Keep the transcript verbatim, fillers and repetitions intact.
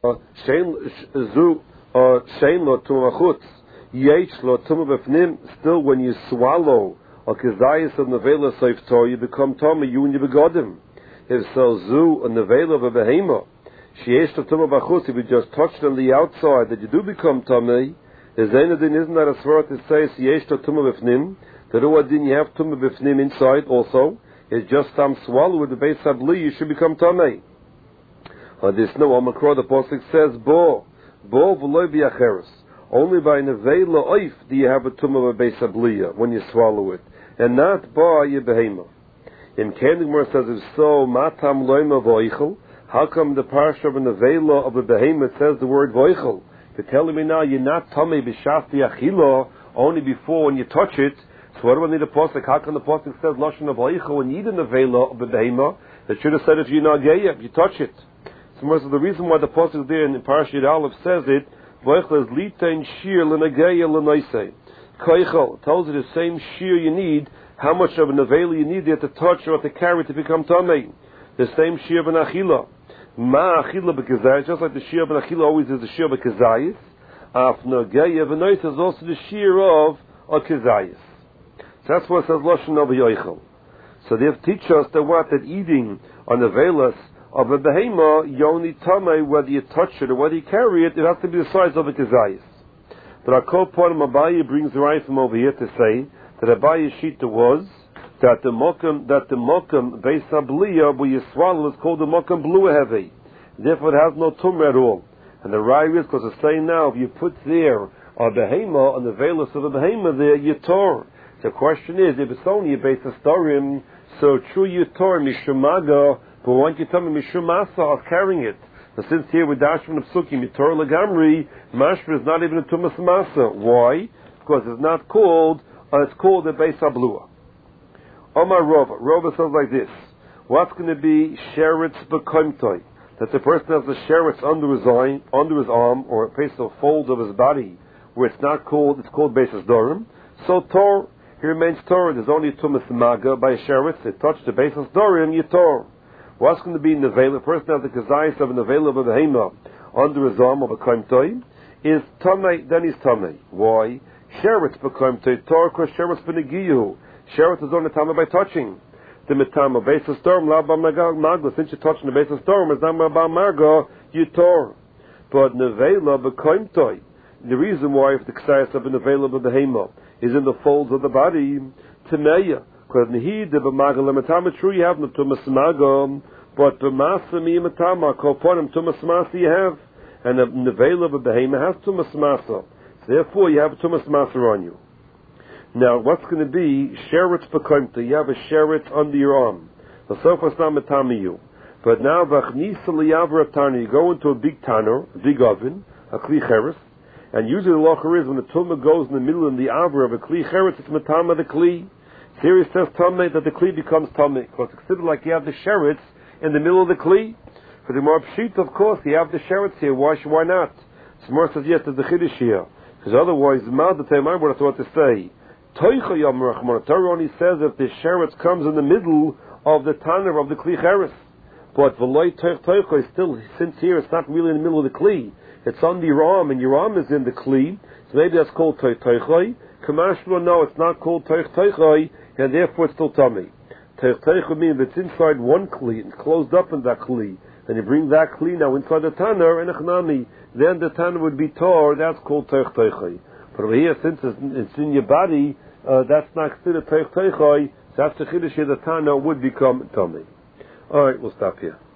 Shein zu shein lo tumah chutz. Yesh lo tumah b'fnim. Still, when you swallow a kezayis of nevela seif tor, you become tumah. You and you begodim. If so, zu a nevela of a behema. Sheyesh lo tumah b'chutz. If you just touched on the outside, that you do become tumah. Is anything? Isn't that a svara to say yesh lo tumah b'fnim? That uadin you have tumah b'fnim inside also. It's just some swallow with the base sabli. You should become tumah. Uh, this no Omakro, the Pasuk says, Bo, Bo v'loy b'yacheres. Only by nevela oif do you have a tumah of beis habliya when you swallow it, and not ba yebehema. In Kendimur says, if so, matam loyma voichel. How come the parsha of a nevela of a behemoth says the word voichel? You're telling me now you're not tumah b'shafti achila only before when you touch it. So what do I need a Pasuk? How come the Pasuk says lashon of voichel when you eat a nevela of a behemoth? It should have said if you're not gay, if you touch it. So the reason why the pasuk there in Parashat Aleph says it, Voichel is litain shir l'nageya l'noisei. Koichel tells you the same shir you need, how much of a nevela you need there to touch or to carry to become tamei. The same shir of an achila. Ma achila b'kezayis, just like the shir of an achila always is the shir of a kezayis. Af nageya v'noisei is also the shir of a kezayis. So that's what it says lashon of yoichel. So they teach us that what that eating on nevelas of a behema, you only tamei whether you touch it or whether you carry it, it has to be the size of a kezayis. But our co-part of Abaye brings the right from over here to say that Abaye's shita was that the mokum, that the mokum beis habliya where you swallow is called the mokum blue heavy. Therefore it has no tumah at all. And the right is because it's saying now, if you put there a behema on the veilus of a behema there, you tor. The question is, if it's only a beis hastorim, so true you tor mishamaga. But why don't you tell me mishum masa of carrying it? But since here with Dashman of Sukkim, Yitor Lagamri, Mashra is not even a Tumas Masa. Why? Because it's not called, uh, it's called a Beis Hablua. Omar Rova. Rova says like this. What's going to be Sheretz B'Koimtoi? That the person has the Sheretz under his arm, under his arm, or a place of fold of his body, where it's not called, it's called Beis Hasdorim. So Tor, he remains Tor. There's only a Tumas Maga by a Sheretz. It touched the Beis Hasdorim, you Tor. What's going to be nevela? A person has the kezayis of a nevela of a behema under his arm of a kaimtoi is tamei. Then he's tamei. Why? Sheretz b'kaimtoi tor because sheretz b'negiyu. Sheretz is only tamei by touching. The mitama beis storm la ba margo. Since you're touching the beis storm, it's not ba margo. You tor. But nevela b'kaimtoi. The reason why if the kezayis of a nevela of a behema is in the folds of the body, tameya. Because nehid the b'maga lematama, true you have no tumas magam, but b'masa mi matama koponim tumas masa you have, and the nevela of a behema has tumas masa. So therefore, you have a tumas masa on you. Now, what's going to be sheretz b'koimta? You have a sheretz under your arm. The sofa's not matami you. But now v'achnisa liyavra tana, you go into a big tanner, a big oven, a kli cheres, and usually the locher is when the tumah goes in the middle of the avra of a kli cheres, it's matama the kli. Here it says tamei that the kli becomes tamei because it's considered like you have the sheretz in the middle of the kli. For the more pshit, of course, you have the sheretz here. Why? Why not? Smor says yes, there's the chiddush here because otherwise, mal the time I would have thought to say toicha yom rachman. Torah only says if the sheretz comes in the middle of the tanner of the kli cheres, but v'loy toich toicha is still since here it's not really in the middle of the kli. It's on your arm and your arm is in the kli, so maybe that's called toich toicha. Kamashma, no, it's not called toich toicha. And therefore it's still tummy. Teich teich means it's inside one kli, it's closed up in that kli. And you bring that kli now inside the tanner, and echnami, then the tanner would be tor, that's called teich teich. But over here, since it's, it's in your body, uh, that's not considered teich teich, so that's the chiddush here, the tanner would become tummy. Alright, we'll stop here.